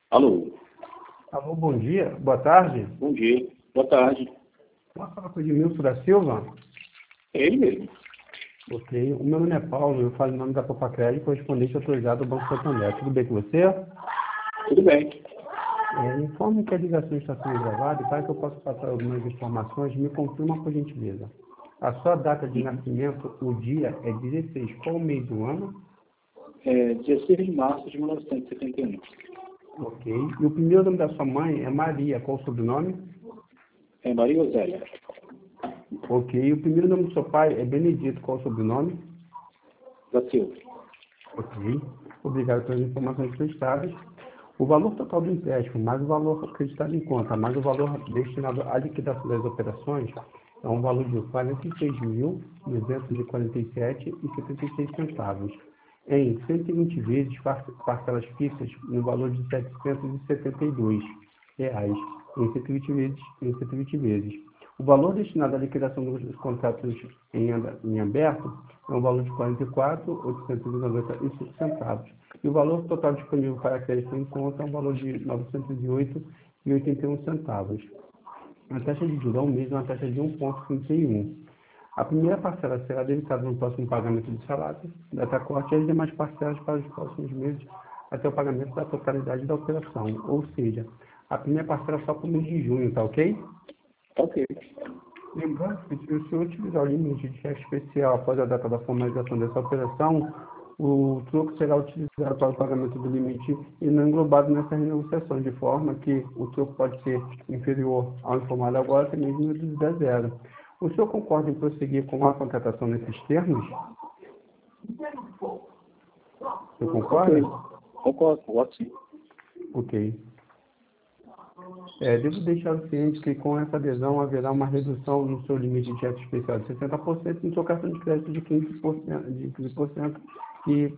Alô, Alô, bom dia, boa tarde. bom dia, boa tarde. Posso falar com o Edmilson da Silva? É ele mesmo. Ok, o meu nome é Paulo, eu falo em nome da Popacred, correspondente autorizado do Banco Santander. Tudo bem com você? Tudo bem. Informe que a ligação está sendo gravada e para que eu possa passar algumas informações, me confirma por gentileza. A sua data de nascimento, o dia é 16, qual o mês do ano? 16 de março de 1971. Ok, e o primeiro nome da sua mãe é Maria, qual o sobrenome? É Maria Osélia Ok, e o primeiro nome do seu pai é Benedito, qual o sobrenome? da Silva. Ok, obrigado pelas informações prestadas. O valor total do empréstimo, mais o valor acreditado em conta, mais o valor destinado à liquidação das operações, é um valor de R$ 46.247,76 em 120 vezes parcelas fixas no valor de R$ 772 em 120 vezes. O valor destinado à liquidação dos contratos em aberto é um valor de R$ 44.895. E o valor total disponível para crédito em conta é um valor de R$ 908,81. A taxa de juros ao mês é uma taxa de 1,31. A primeira parcela será debitada no próximo pagamento de salário, data corte, e as demais parcelas para os próximos meses até o pagamento da totalidade da operação. Ou seja, a primeira parcela só para o mês de junho, tá ok? Ok. Lembrando que se o senhor utilizar o limite de cheque especial após a data da formalização dessa operação, o troco será utilizado para o pagamento do limite e não englobado nessa renegociação, de forma que o troco pode ser inferior ao informado agora, até mesmo reduzido a zero. O senhor concorda em prosseguir com a contratação nesses termos? O senhor concorda? Ok. Concordo sim. Ok. Devo deixar o ciente que com essa adesão haverá uma redução no seu limite de cheque especial de 60% e no seu cartão de crédito de 15%, que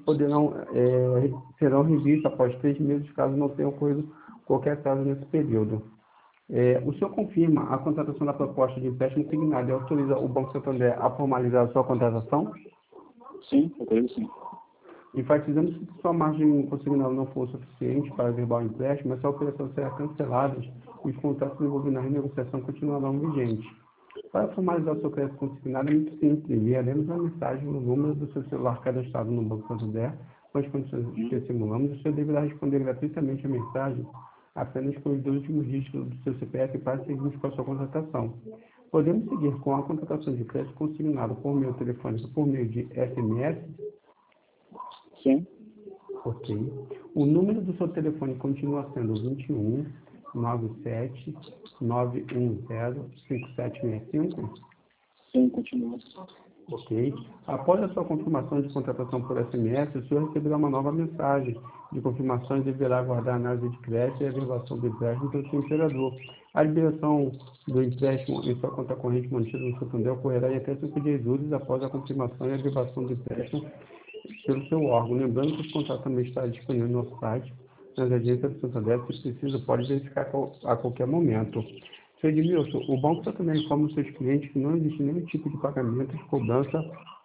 serão revistos após 3 meses, caso não tenha ocorrido qualquer atraso nesse período. O senhor confirma a contratação da proposta de empréstimo consignado e autoriza o Banco Santander a formalizar a sua contratação? Sim, ok, sim. Enfatizando que se sua margem consignada não for suficiente para verbal empréstimo, essa operação será cancelada e os contratos envolvidos na renegociação continuarão vigentes. Para formalizar o seu crédito consignado é muito simples. Enviaremos uma mensagem no número do seu celular cadastrado no Banco Santander com as condições que simulamos. O senhor deverá responder gratuitamente a mensagem apenas com os 2 últimos dígitos do seu CPF para seguirmos com a sua contratação. Podemos seguir com a contratação de crédito consignado por meio telefônico por meio de SMS? Sim. Ok. O número do seu telefone continua sendo 21 97 910 5765? Sim, continua. Ok. Após a sua confirmação de contratação por SMS, o senhor receberá uma nova mensagem de confirmação e deverá aguardar a análise de crédito e a verbação do empréstimo pelo seu imperador. A liberação do empréstimo em sua conta corrente mantida no Santander ocorrerá em até 5 dias úteis após a confirmação e a verbação do empréstimo pelo seu órgão. Lembrando que esse contrato também está disponível no nosso site, nas agências do Santander, se precisa, pode verificar a qualquer momento. Sr. Edmilson, o Banco Santander informa os seus clientes que não existe nenhum tipo de pagamento de cobrança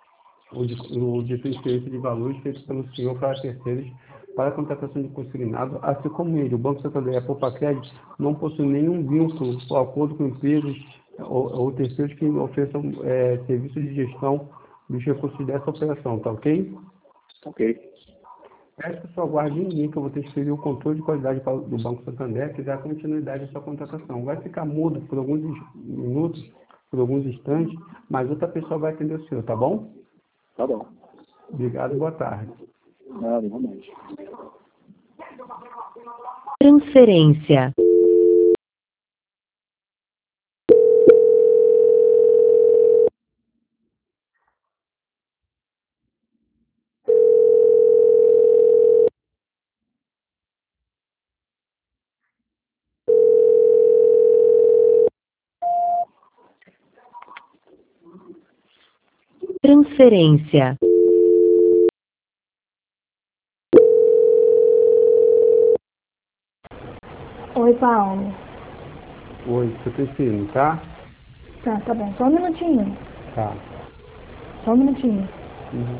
ou de transferência de valores feitos pelo senhor para terceiros para a contratação de consignado, assim como ele. O Banco Santander e a Popacred não possuem nenhum vínculo ou acordo com empresas ou terceiros que ofereçam serviços de gestão dos recursos dessa operação, tá ok? Ok. Peço que o senhor aguarde em mim, que eu vou transferir o controle de qualidade do Banco Santander, que dá continuidade à sua contratação. Vai ficar mudo por alguns minutos, por alguns instantes, mas outra pessoa vai atender o senhor, tá bom? Tá bom. Obrigado e boa tarde. Nada, realmente. Transferência. Transferência. Oi, Paulo. Oi, estou transferindo, tá? Tá bom. Só um minutinho. Tá. Só um minutinho. Uhum.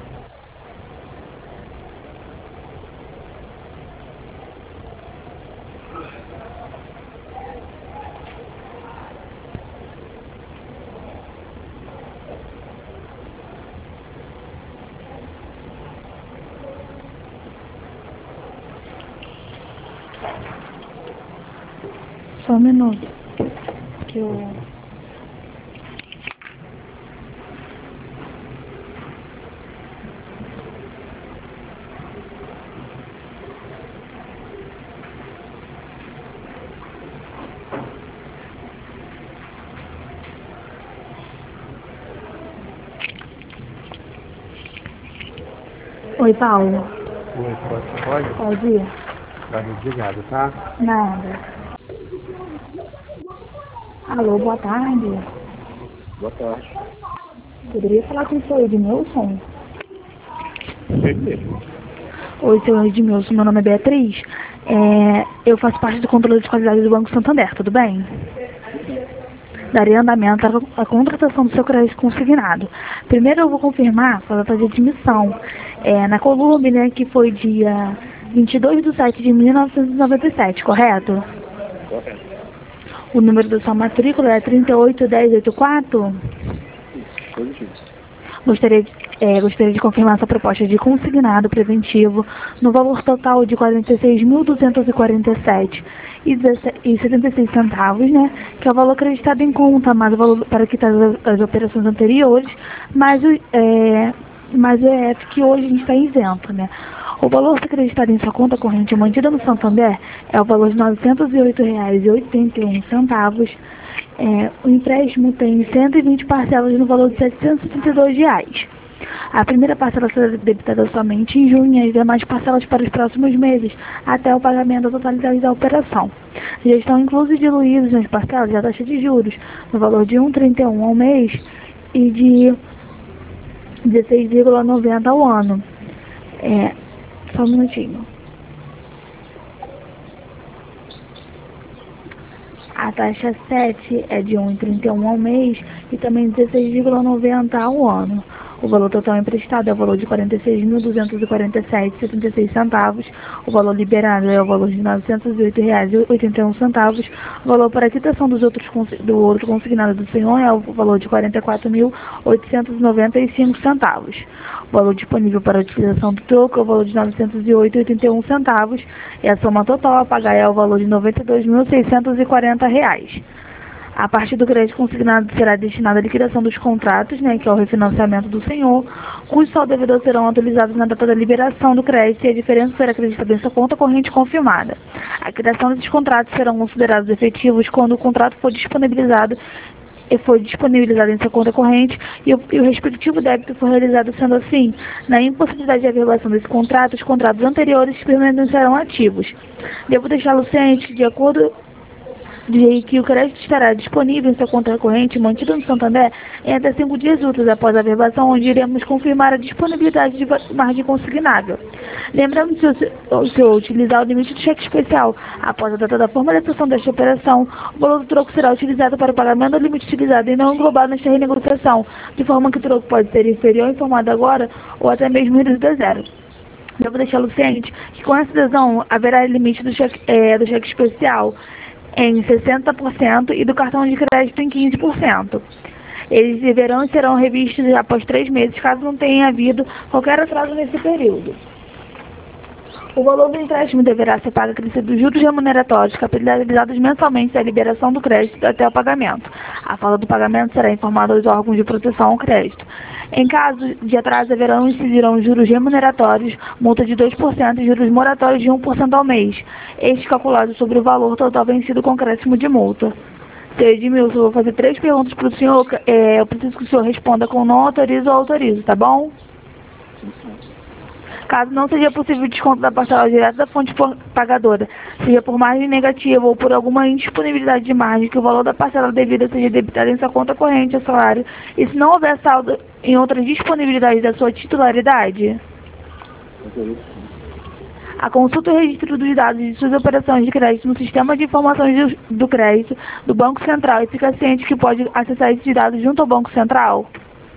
Só um minuto. Que eu... Oi, Paulo. Oi, pode? Pode ir? Tá desligado, tá? Nada. Alô, boa tarde. Boa tarde. Poderia falar com o senhor Edmilson? Perfeito. Oi, senhor Edmilson, meu nome é Beatriz. Eu faço parte do controle de qualidade do Banco Santander, tudo bem? Daria andamento à contratação do seu crédito consignado. Primeiro eu vou confirmar a data de admissão. Na Colômbia, né, que foi dia 22/7 de 1997, correto? Correto. O número da sua matrícula é 381084? Positivo. Gostaria de confirmar sua proposta de consignado preventivo no valor total de R$ 46.247,76 né? Que é o valor acreditado em conta, mais o valor para quitar as operações anteriores, mais o EF que hoje a gente está isento, né? O valor acreditado em sua conta corrente mantida no Santander é o valor de R$ 908,81. O empréstimo tem 120 parcelas no valor de R$ 772. A primeira parcela será debitada somente em junho e as demais parcelas para os próximos meses, até o pagamento da totalidade da operação. Já estão inclusos diluídos nas parcelas a taxa de juros, no valor de 1,31 ao mês e de 16,90 ao ano. Só um minutinho. A taxa 7 é de 1,31 ao mês e também 16,90 ao ano. O valor total emprestado é o valor de R$ 46.247,76. O valor liberado é o valor de R$ 908,81. O valor para a quitação do outro consignado do senhor é o valor de R$ 44.895. O valor disponível para a utilização do troco é o valor de R$ 908,81. E a soma total a pagar é o valor de R$ 92.640. A parte do crédito consignado será destinada à liquidação dos contratos, né, que é o refinanciamento do senhor, cujos saldos devedores serão atualizados na data da liberação do crédito e a diferença será acreditada em sua conta corrente confirmada. A criação desses contratos serão considerados efetivos quando o contrato for disponibilizado em sua conta corrente e o respectivo débito for realizado. Sendo assim, na impossibilidade de averbação desse contrato, os contratos anteriores permanecerão ativos. Devo deixá-lo ciente, de acordo de que o crédito estará disponível em sua conta corrente mantida no Santander em até 5 dias úteis após a averbação, onde iremos confirmar a disponibilidade de margem consignável. Lembrando que se o senhor utilizar o limite do cheque especial após a data da formalização desta operação, o valor do troco será utilizado para o pagamento do limite utilizado e não englobado nesta renegociação, de forma que o troco pode ser inferior ao informado agora ou até mesmo reduzido a zero. Devo deixá-lo ciente que com essa adesão haverá limite do cheque especial em 60% e do cartão de crédito em 15%. Eles deverão e serão revistos após 3 meses, caso não tenha havido qualquer atraso nesse período. O valor do empréstimo deverá ser pago acrescido dos juros remuneratórios capitalizados mensalmente da liberação do crédito até o pagamento. A falta do pagamento será informada aos órgãos de proteção ao crédito. Em caso de atraso, haverão e incidirão juros remuneratórios, multa de 2% e juros moratórios de 1% ao mês, estes calculados sobre o valor total vencido com acréscimo de multa. Seu Edmilson, eu vou fazer 3 perguntas para o senhor. Eu preciso que o senhor responda com não autorizo ou autorizo, tá bom? Caso não seja possível o desconto da parcela direta da fonte pagadora, seja por margem negativa ou por alguma indisponibilidade de margem, que o valor da parcela devida seja debitado em sua conta corrente ou salário, e se não houver saldo em outra disponibilidade da sua titularidade. A consulta e o registro dos dados de suas operações de crédito no sistema de informações do crédito do Banco Central e fica ciente que pode acessar esses dados junto ao Banco Central.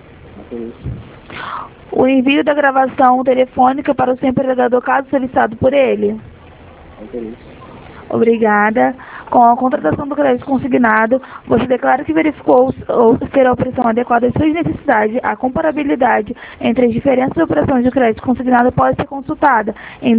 O envio da gravação telefônica para o seu empregador, caso solicitado por ele. Obrigada. Com a contratação do crédito consignado, você declara que verificou ou ser a operação adequada às suas necessidades. A comparabilidade entre as diferentes operações de crédito consignado pode ser consultada em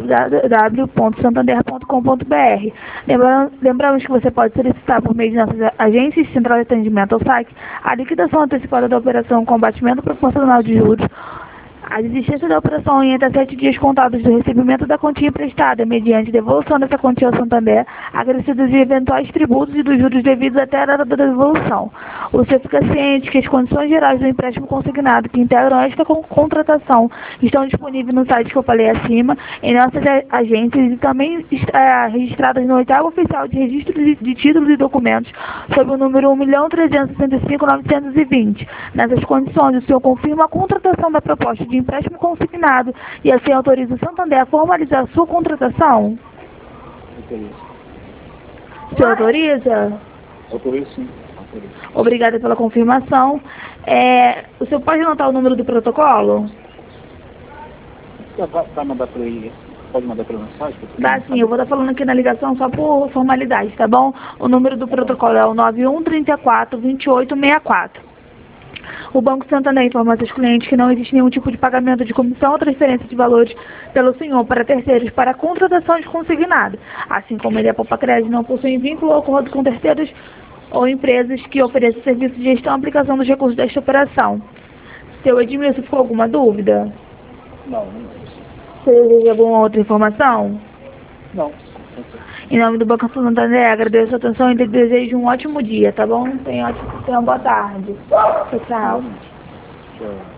www.santander.com.br. Lembramos que você pode solicitar por meio de nossas agências, central de atendimento ou saque, a liquidação antecipada da operação com abatimento proporcional de juros, a desistência da operação em até 7 dias contados do recebimento da quantia emprestada, mediante devolução dessa quantia ao Santander, acrescidos de eventuais tributos e dos juros devidos até a data da devolução. O senhor fica ciente que as condições gerais do empréstimo consignado que integram esta contratação estão disponíveis no site que eu falei acima, em nossas agências e também registradas no 8º Oficial de Registro de Títulos e Documentos, sob o número 1.365.920. Nessas condições, o senhor confirma a contratação da proposta de empréstimo consignado e assim autoriza o Santander a formalizar a sua contratação? Autorizo. O senhor autoriza? Autorizo, sim. Autorizo. Obrigada pela confirmação. O senhor pode anotar o número do protocolo? Vai mandar por aí? Pode mandar pela mensagem? Dá sim, eu vou estar falando aqui na ligação só por formalidade, tá bom? O número do protocolo é o 91342864. O Banco Santander informa aos seus clientes que não existe nenhum tipo de pagamento de comissão ou transferência de valores pelo senhor para terceiros para a contratação de consignado, assim como ele e a Poupa Crédito não possuem vínculo ou acordo com terceiros ou empresas que ofereçam serviço de gestão e aplicação dos recursos desta operação. Seu Edmilson, ficou alguma dúvida? Não. Você deseja alguma outra informação? Não. Em nome do Banco Santander, agradeço a atenção e desejo um ótimo dia, tá bom? Tenha uma boa tarde. Tchau. Tchau.